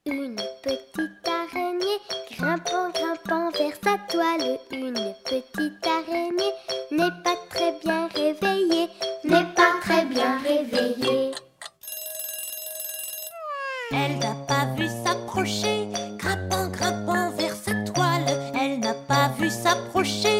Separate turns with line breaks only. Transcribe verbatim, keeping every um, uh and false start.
Une petite araignée, grimpant, grimpant vers sa toile. Une petite araignée n'est pas très bien réveillée, n'est pas très bien réveillée.
Elle n'a pas vu s'approcher, grimpant, grimpant vers sa toile. Elle n'a pas vu s'approcher